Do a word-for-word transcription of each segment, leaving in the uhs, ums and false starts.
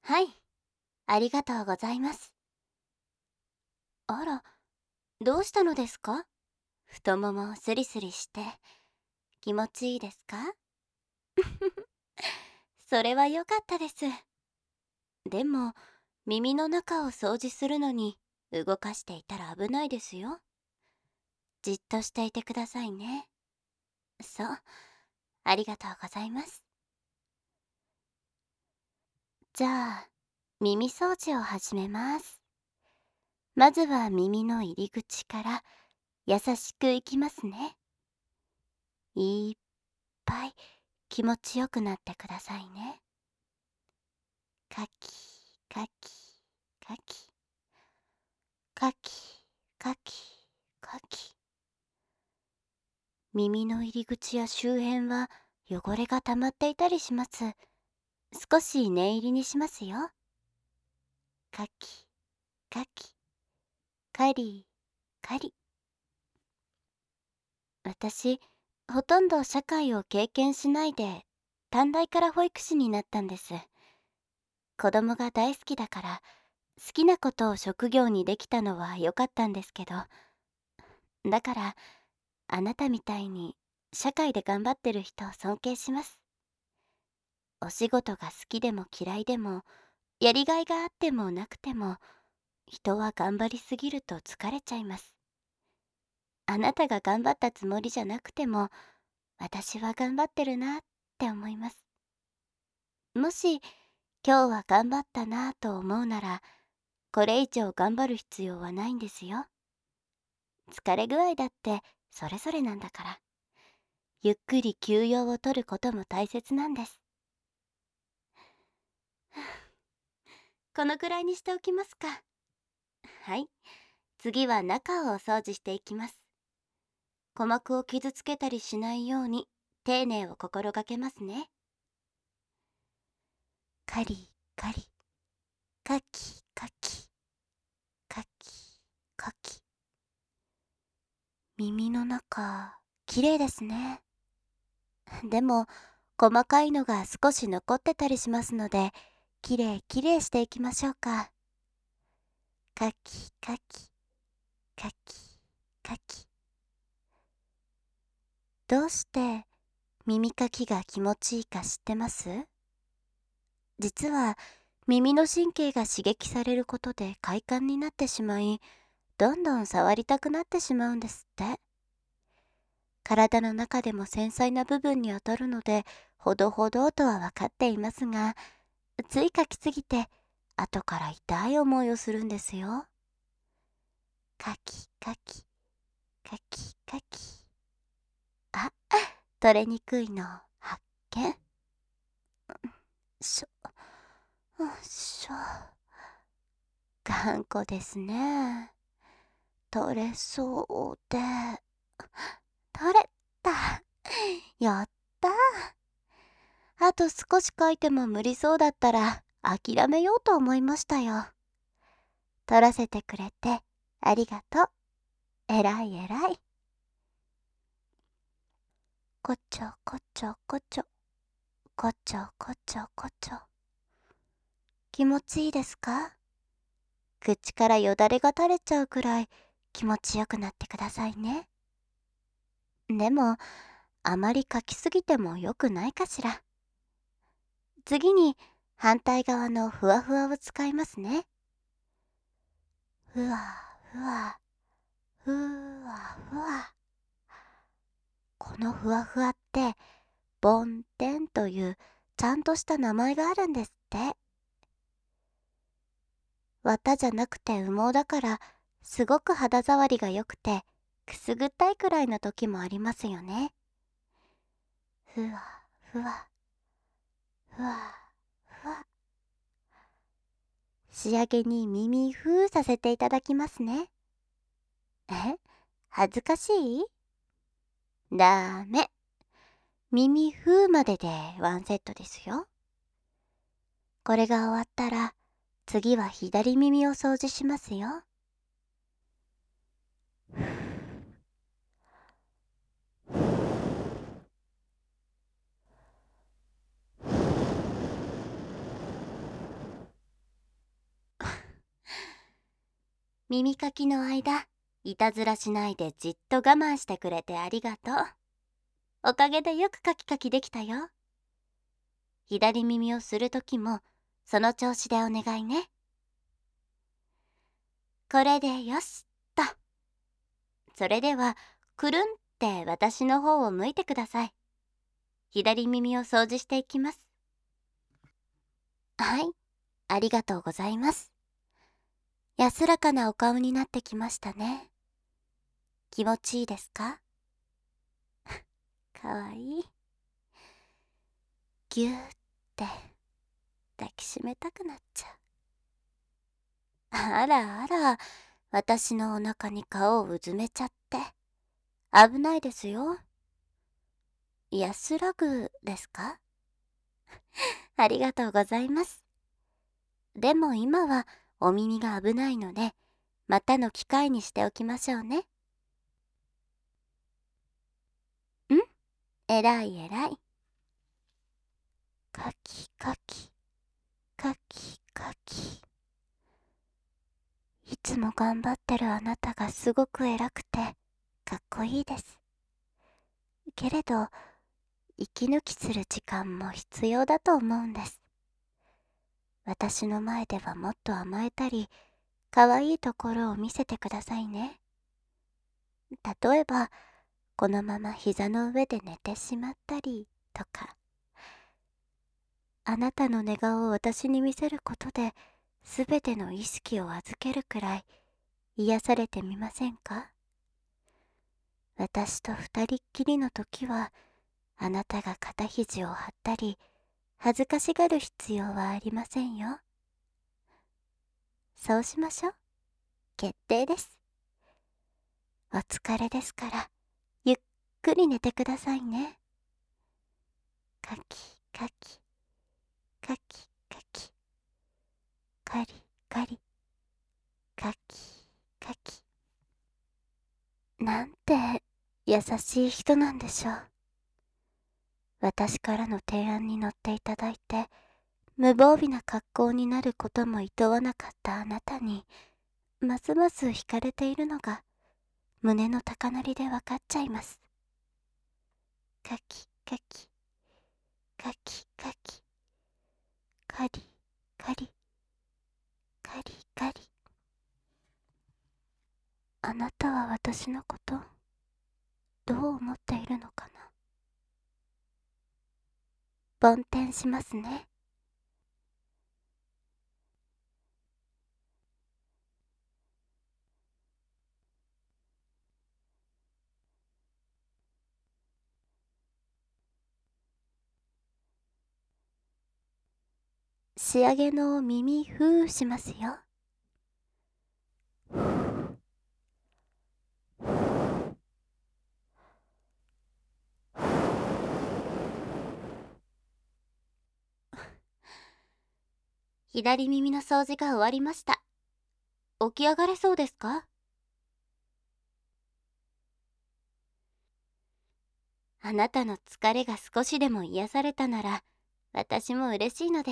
はい、ありがとうございます。あら、どうしたのですか？太ももをスリスリして、気持ちいいですか？それは良かったです。でも、耳の中を掃除するのに、動かしていたら危ないですよ。じっとしていてくださいね。そう、ありがとうございます。じゃあ、耳掃除を始めます。まずは耳の入り口から優しくいきますね。いっぱい気持ちよくなってくださいね。カキカキカキカキカキカキ。耳の入り口や周辺は汚れが溜まっていたりします。少し念入りにしますよ。カキカキカリカリ。私、ほとんど社会を経験しないで、短大から保育士になったんです。子供が大好きだから、好きなことを職業にできたのは良かったんですけど、だから、あなたみたいに社会で頑張ってる人を尊敬します。お仕事が好きでも嫌いでも、やりがいがあってもなくても、人は頑張りすぎると疲れちゃいます。あなたが頑張ったつもりじゃなくても、私は頑張ってるなって思います。もし今日は頑張ったなと思うなら、これ以上頑張る必要はないんですよ。疲れ具合だってそれぞれなんだから。ゆっくり休養を取ることも大切なんです。このくらいにしておきますか。はい、次は中をお掃除していきます。鼓膜を傷つけたりしないように丁寧を心がけますね。カリカリ、カキカキ、カキカキ。耳の中、綺麗ですね。でも、細かいのが少し残ってたりしますので、きれいきれいしていきましょうか。カキカキ、カキカキ。どうして耳かきが気持ちいいか知ってます？実は、耳の神経が刺激されることで快感になってしまい、どんどん触りたくなってしまうんですって。体の中でも繊細な部分にあたるので、ほどほどとは分かっていますが、ついかきすぎて、後から痛い思いをするんですよ。カキカキ、カキカキ。あ、取れにくいの発見。しょ、しょ。頑固ですね。取れそうで。取れた。やった。あと少し書いても無理そうだったら諦めようと思いましたよ。取らせてくれてありがとう。えらいえらい。こちょこちょこちょ、こちょこちょこちょ。気持ちいいですか？口からよだれが垂れちゃうくらい気持ちよくなってくださいね。でも、あまり書きすぎても良くないかしら。次に反対側のふわふわを使いますね。ふわふわ、ふわふわ。このふわふわって、ボンテンというちゃんとした名前があるんですって。綿じゃなくて羽毛だから、すごく肌触りが良くて、くすぐったいくらいの時もありますよね。ふわふわ、ふわふわ。仕上げに耳ふーさせていただきますね。え、恥ずかしい？ダメ。耳ふーまででワンセットですよ。これが終わったら、次は左耳を掃除しますよ。 耳かきの間、いたずらしないでじっと我慢してくれてありがとう。おかげでよくカキカキできたよ。左耳をするときも、その調子でお願いね。これでよしっと。それでは、くるんって私の方を向いてください。左耳を掃除していきます。はい、ありがとうございます。安らかなお顔になってきましたね。気持ちいいですか？かわいい。ぎゅーって抱きしめたくなっちゃう。あらあら、私のお腹に顔をうずめちゃって。危ないですよ。安らぐですか？ありがとうございます。でも今はお耳が危ないので、またの機会にしておきましょうね。ん？えらいえらい。カキカキ、カキカキ。いつも頑張ってるあなたがすごく偉くて、かっこいいです。けれど、息抜きする時間も必要だと思うんです。私の前ではもっと甘えたり、可愛いところを見せてくださいね。例えば、このまま膝の上で寝てしまったりとか。あなたの寝顔を私に見せることで、すべての意識を預けるくらい癒されてみませんか？私と二人っきりの時は、あなたが肩肘を張ったり、恥ずかしがる必要はありませんよ。そうしましょう。決定です。お疲れですから、ゆっくり寝てくださいね。カキカキ、カキカキ、カリカリ、カキカキ。なんて優しい人なんでしょう。私からの提案に乗っていただいて、無防備な格好になることも厭わなかったあなたに、ますます惹かれているのが、胸の高鳴りでわかっちゃいます。カキカキ、カキカキ、カリカリ、カリカリ。あなたは私のこと、どう思っているのかな。梵天しますね。仕上げの耳ふーしますよ。左耳の掃除が終わりました。起き上がれそうですか？あなたの疲れが少しでも癒されたなら、私も嬉しいのです。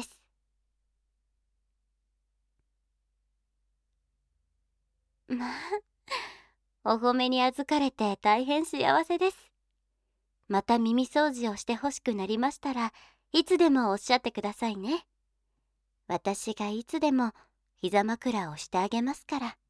まあ、お褒めに預かれて大変幸せです。また耳掃除をしてほしくなりましたら、いつでもおっしゃってくださいね。私がいつでも膝枕をしてあげますから。